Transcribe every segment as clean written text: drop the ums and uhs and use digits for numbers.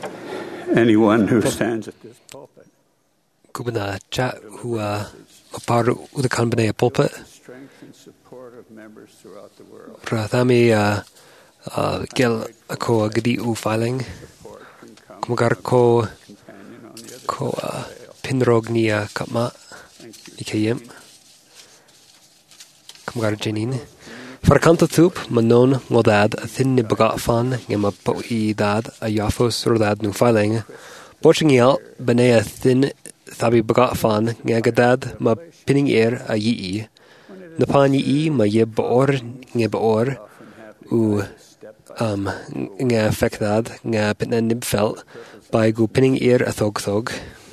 Anyone who stands at this pulpit Gubna cha hua maparu udakan bene pulpit. strength and support of members throughout the world. Prathami gel ako gadi u filing. Support can come Kumagar ko companion on the other ko side of the veil. pinrog niya kapma Thank you. ikayem. Kumagar janin. Farkanta tup manon ngodad a thin ni bagat fan ngema po I dad a yafos rodad nu filing. Boching yel bene a thin thabi bagat fan ngagadad ma pinning air a yi. Napan yi ma ye baor nge baor u nga fekdad nga pitna nibfel by gu pinning ear a thog.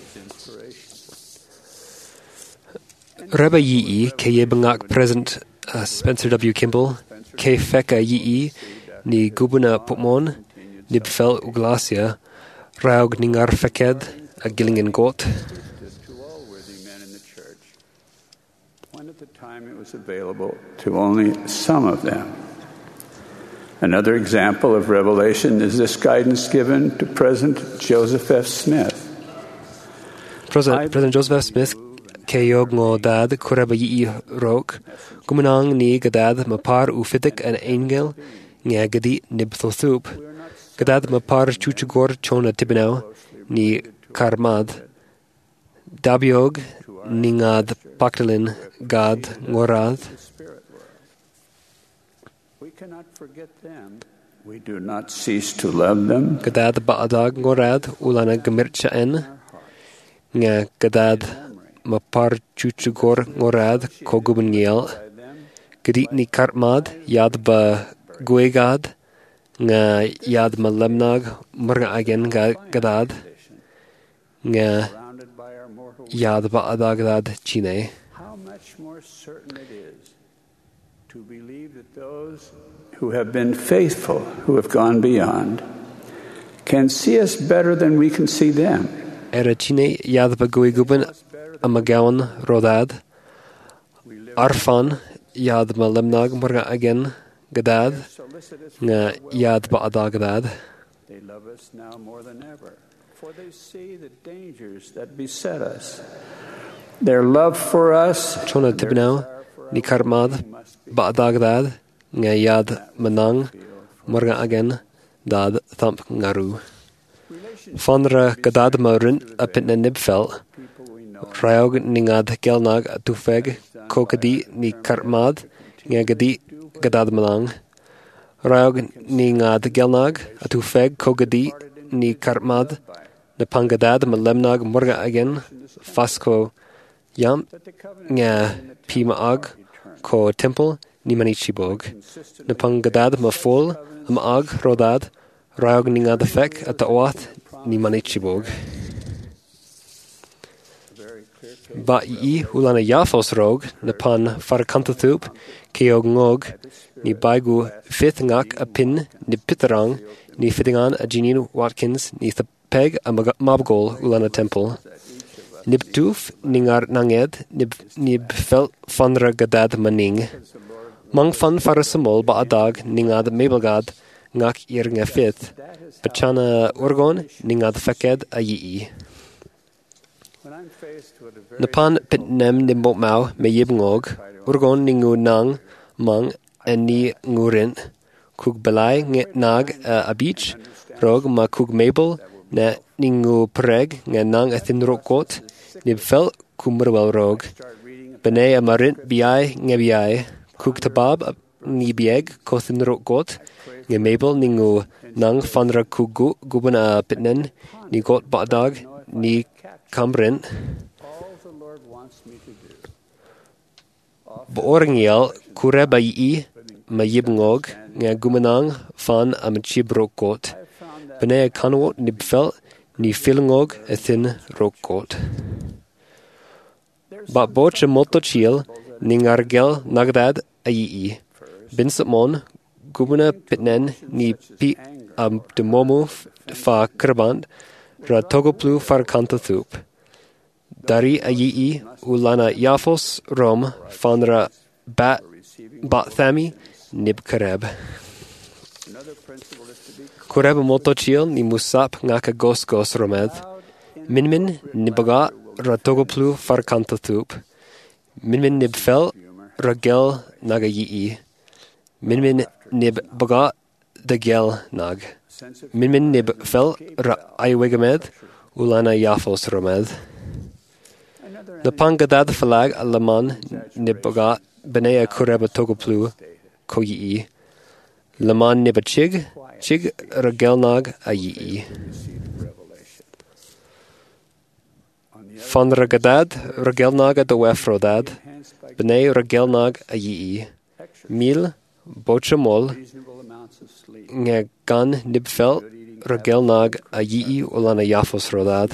Reba yi ke ye bangak present Spencer W. Kimball ke feka yi ni gubuna putmon nibfel u glacia raug ningar feked a gillingen got. To all worthy men in the church, when at the time it was available to only some of them. Another example of revelation is this guidance given to President Joseph F. Smith. President Joseph F. Smith keyog ngo dad kureba yi rok gumanang ni gadad mapar u fitik an angel nga gadi nibthothup gadad mapar chuchugor chona tibinaw ni karmad dabiog ningad paktalin gad ngorad. We cannot forget them. We do not cease to love them. Gadad baadag ngorad ulana gamircha en nga gadad mapar chuchugor ngorad koguban ngel gadi ni karmad yad ba guegad nga yad malemnag murga again gadad nga Surrounded by our mortal yad baadag gadad chine. how much more certain it is to believe that those who have been faithful, who have gone beyond, can see us better than we can see them. Era chine yad ba gueguban amagawan rodad arfan yad malemnag murga again gadad Solicitous nga yad baadag gadad. They love us now more than ever, for they see the dangers that beset us. Their love for us Chona tibinaw ni karmad baadag gadad nga yad manang murga again dad thump ngaru. Fanra gadad marin a pitna nibfel Raog ningad gelnag atufeg kokadi ni karmad nga gadi gadad manang. Raog ningad gelnag atufeg kokadi ni karmad napangadad malemnag murga again fasco yam nga pimaag ko temple ni manichibog. Napangadad mafol amaag rodad raog ningad fek at oath ni manichibog. Ba I ulana yafos rog napan farkantathup keog ngog ni baigu fifth ngak a pin ni pitarang ni fittingan a Jeanine Watkins ni thapeg a mabgol ulana temple. Nibtuf ningar nanged nib fel fanra gadad maning. Mang fan farasamol ba adag ningad mabelgad ngak ir nga fifth. Pachana urgon ningad feked a yi. when I'm faced with a very Napan pitnem nimbok mau me yibngog, urgon ningu nang mang ni ngurin, kug belai nag a beach, rog ma kug mabel na ningu preg nga nang a thin rokot, nib fel kumrwel rog, bene a marin biai nga biai, kug tabab ni bieg ko thin rokot, nga mabel ningu nang fanra kugu guban a pitnen, ni got badag, ni kamrin. all the Lord wants me to do. Boorngiel kureba yi ma yibngog nga gumanang fan am chibrokot. Bene kanwot nibfel ni filngog a thin rokot. Ba boche molto chiel ningargel nagdad a yi. Binsatmon gumana pitnen ni pi am demomu fa kraband ra togoplu far kantathup. Dari a yi ulana yafos rom fanra bat thami nib kareb. Another principle is to be Kureb motochil ni musap ngaka gos romed. Minmin nibaga ratogoplu farkantatup. Minmin nibfel ragel naga yi. Minmin nibbaga dagel nag. Minmin nibfel ra aiwegamed ulana yafos romed. Napangadad falag alaman nibbaga benea kureba togoplu ko yi. Laman nibachig chig ragelnag a yi. Van ragadad ragelnag a dowefrodad benea ragelnag a yi. Mil bochamol nge gan nibfel ragelnag a yi ulana yafos rodad.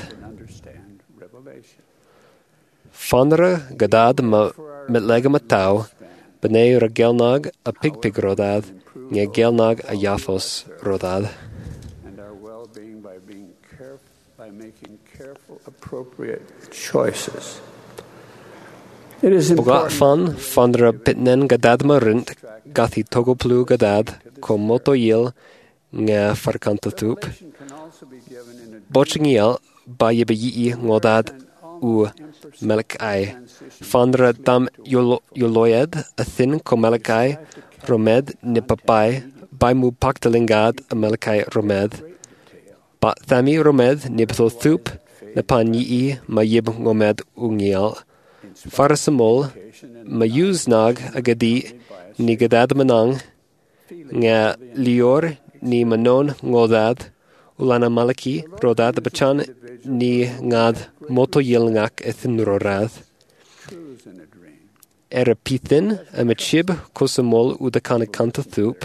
Fanra gadad ma mitlega matau benea ragelnag a pigpig rodad nge gelnag a yafos rodad. And our well-being by making careful, appropriate choices. It is Boga important fan fanra pitnen gadad marint gathi togoplu gadad ko motoyil nge farkantatup. can also be given in a Bochingiel ba yibi ngodad u melkai. Fanra dam yoloyed a thin ko melkai romed nipapai by mu paktalingad a melkai romed. Ba thami romed niptho thup napan yi ma yib ngomed ungiel. Farasamol ma nag agadi ni gadad manang nga lior ni manon ngodad ulana malaki rodad bachan ni ngad moto yilngak ethnurorad. cruise in a dream. Erapithin a machib kosamol udakana kantathup.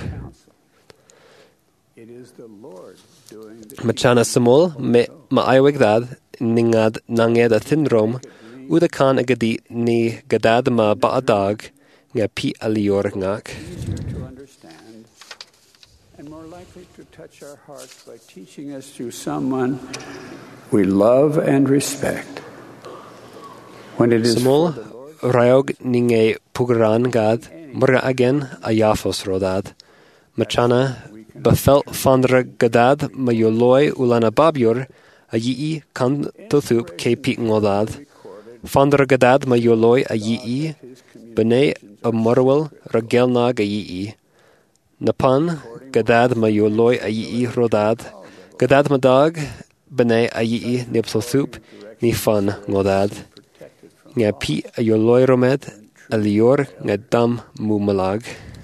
It is the Lord doing the Machana samol me maaiwegdad ningad nanged a thinrom udakan agadi ni gadad ma baadag nga pi alior ngak. easier to understand and more likely to touch our hearts by teaching us through someone we love and respect. When it is Samol rayog ninge pugran gad murga again a yafos rodad. Machana befel fandra gadad mayoloi ulana babior a yi kan tothup ke pi ngodad. Fandra gadad mayoloi a yi bene a morwel ragelnag a yi. Napan gadad mayoloi a yi rodad. Gadad madag bene a yi nipsothup ni fan ngodad. Nga pi a yoloi romed a lior nga dam mumalag.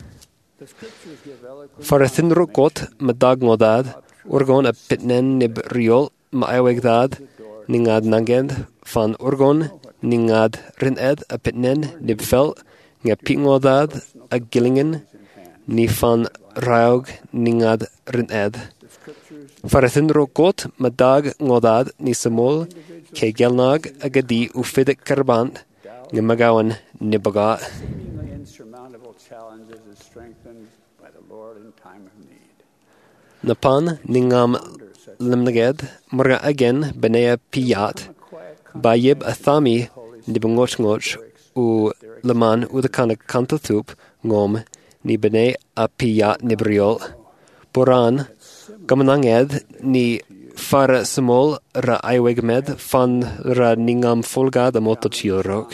Farathin rukot madag ngodad urgon a pitnen nib riol maaiwegdad ningad nangend fan urgon ningad rined a pitnen nib fel nga pi ngodad a gillingen ni fan raug ningad rined. Farathin rukot madag ngodad ni samol ke gelnag agadi ufidik karbant nga magawan nibaga. seemingly insurmountable challenges is strengthened by the Lord in time of need. Napan ningam limnaged murga again benea piyat bayib athami nibungoch u laman udakana kantathup ngom ni bene a piyat nibriol. Boran gamananged ni fara samol ra aiwegmed fan ra ningam folgad a motochilrok.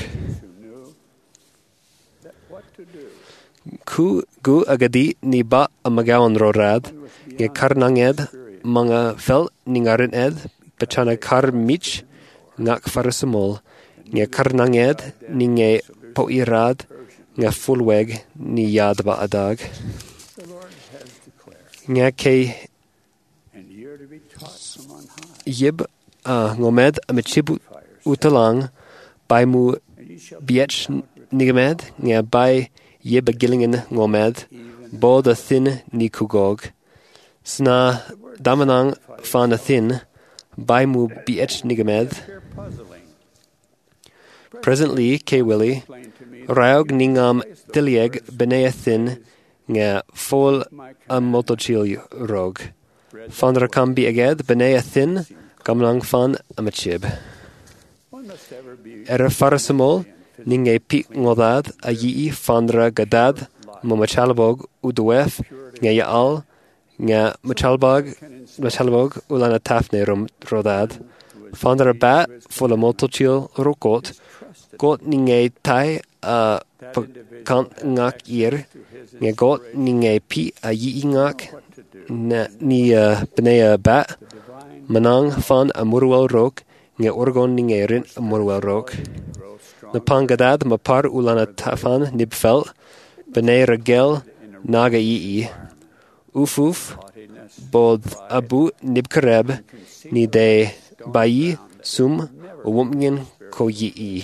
Ku gu agadi ni ba a magawan rorad nge karnanged mga fel ningarin ed bachana kar mich ngak fara samol nge karnanged ni nge poirad nge fulweg ni yad ba adag. The Lord has declared, Nge ke and ye are to be taught from on high, yib ngomed a michibu utalang by mu and ye shall biech nigamed nge by yib a gillingen ngomed bod a thin ni kugog. Sna damanang fan a thin by mu biech nigamed. appear puzzling. Presently, ke willi, Explain to me raug ningam tilieg benea thin nge fol a motochil rog. Fandra kambi aged benea thin gamlang fan a machib. one must ever be Era farasamol ninge pi ngodad a yi fandra gadad mamachalabog udwef nge yaal nga machalbog ulana tafne rodad. Fandra bat full motochil rokot. Got ninge tai a kant ngak ir. Nga got ninge pi a yi ngak ni benea bat. Manang fan a murwel rok. Nga orgon ninge rin a murwel rok. Napangadad mapar ulana tafan nibfel. Benea regel naga yi. Ufuf bod abu nibkareb ni de bayi sum wumgen ko yi.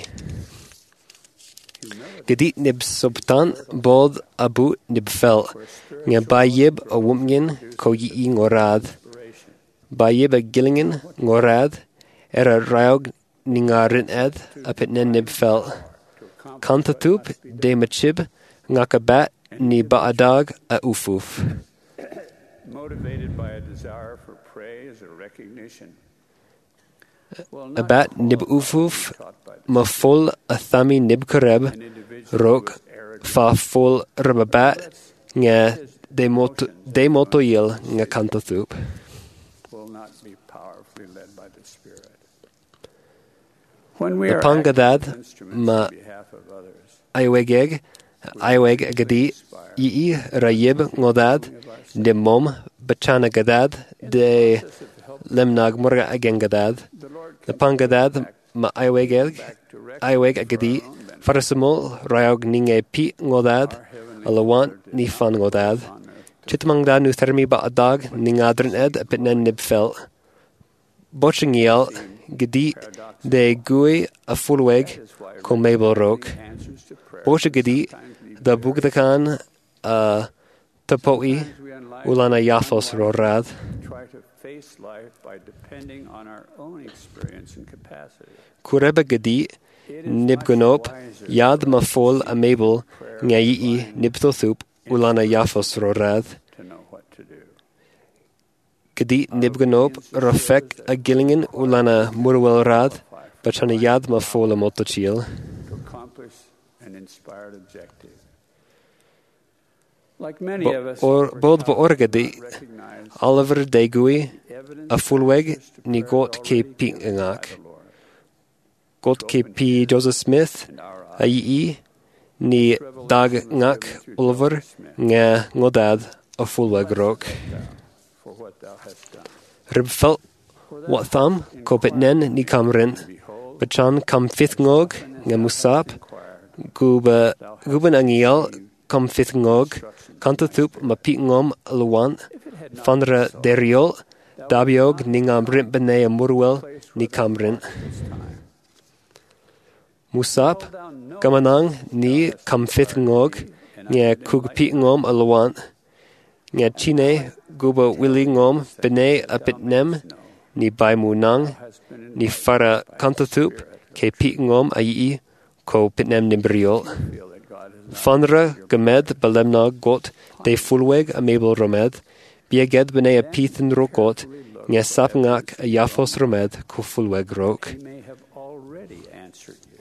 Gedit nib subtan bod abu nibfel. Nga bayib a wumgen ko yi ngorad. Bayib a gillingen ngorad. Era raog ningarin ed apitnen nibfel. Kantatup de machib ngakabat ni baadag a ufuf. Motivated by a desire for praise or recognition. Abat nib ufuf ma full a thami nib kareb rok fa full rababat nga de moto yil nga kantathup. Will not be powerfully led by the Spirit. When we The are pangadad active instruments ma on behalf of others, aiweg agadi ii rayib ngodad de mom bachana gadad de lemnag murga agengadad. The pangadad ma aiweg agadi farasamol rayog ninge pi ngodad alawant ni fan ngodad. Chitmangda nu thermi ba adag ningadrin ed apitnen nibfel. Bochingiel gadi de gui a fulweg ko mabel rok. Bocha gadi da bugdakan a tapoi ulana yafos rorad. try to face life by depending on our own experience and capacity. Kureba gadi nibgonop yad ma fol a mabel ngayi nibtothup ulana yafos rorad. To know what to do. Gadi nibgonop rafek a gillingen ulana murwel rad bachana yad ma fol a motochil. To accomplish an inspired objective. Like many of us, Bod ba orgadi recognize Oliver Degui evidence a fulweg ni got ke pi ngak. Got ke pi Joseph Smith a yi ni dag ngak Oliver nga ngodad a fulweg rok. for what thou hast done. Ribfel wat tham kopit nen ni kamrin. Bachan kam fifth ngog nga musap. Guban angiel kam fifth ngog. Kantathup ma pi ngom luwan. Fanra deriol. Dabiog ningam rin bene a murwel ni kamrin. Musap gamanang ni kam fifth ngog. Nga kug pi ngom luwan. Nga chine guba willi ngom bene a pitnem ni baimu nang ni fara kantathup ke pi ngom ayi ko pitnem nimbriol. Fanra gemed belemna got de fulweg a mabel romed bieged bene a pithen rokot nga sapngak a yafos romed ko fulweg rok. He may have already answered you.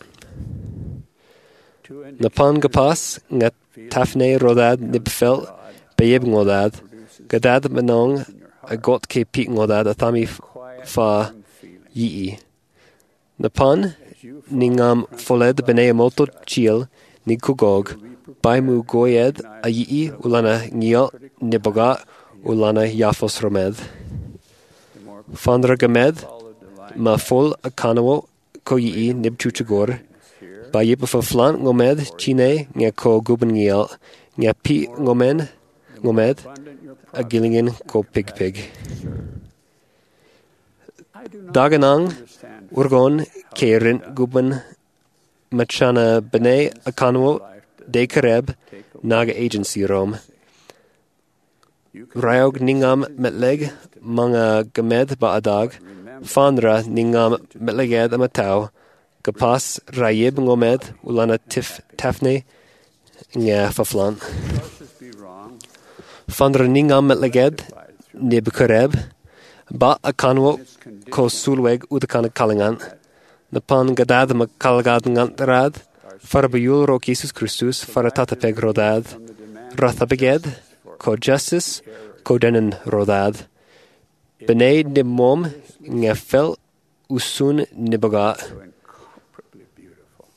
Napan gapas nga tafne rodad nibfel beyeb ngodad gadad manong a got ke pi ngodad a thami fa yi. Napan ningam foled bene a moto chil ni kugog baimu goyed a yi ulana ngiel niboga ulana yafos romed. Fandra gamed ma fol a kanawo ko yi nibchuchagor bayib fa flan ngomed chine nga ko guben ngiel nga pi ngomed a gillingen ko pig. Daganang urgon keirin guben machana bene a kanawo de kareb naga agency rom. Rayog ningam metleg mga gamed ba adag fanra ningam metleged amatao kapas rayib ngomed ulana tafne nga faflan. Fandra ningam metleged nib kareb ba a kanawo ko sulweg udakana kalingan. Napan gadad makalgad ngantrad farabayul ro Jesus Christus faratapeg rodad rathabeged ko justice codenan rodad. Bene nib mom nga fel usun nibaga. So incomparably beautiful.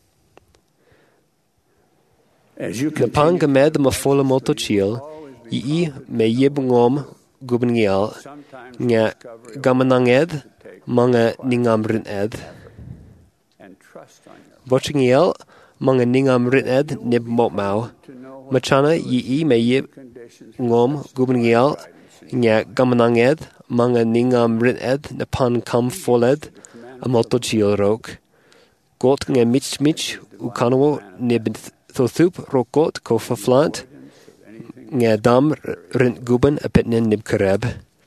As you Napang continue, gamed ma fola moto chiel, i me yib ngom gubngial, sometimes nga discovery gamananged, mga ningamrin ed. and trust on your Bochingiel, mga ningamrin ed nib motmau. to know what Machana i me yib conditions ngom gubngial, nga gamananged, mga ningamrin ed napan kam foled, a moto chiel rok. Got nga mich ukanawo nib thothup rokot ko faflant, nga dam rint guban a pitnin nib kareb.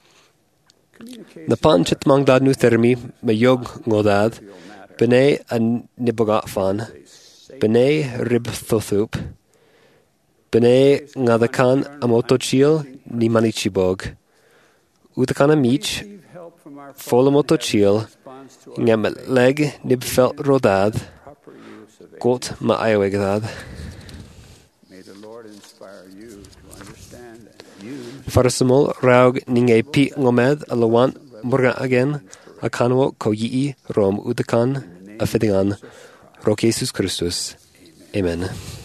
Napan chitmang dad nu thermi ma yog ngodad, bene a nibogat fan, bene rib thothup, bene ngadakan a moto chiel ni manichibog. Udakana mich, help from our fola moto chiel, response to nga ma leg nib fel rodad, proper use of it. got ma ayawegdad. May the Lord inspire you to understand and use Farasamol raug ninge pi ngomed alawan morga again a kanwo ko yi rom udakan a fidingan ro Jesus Christus. Amen.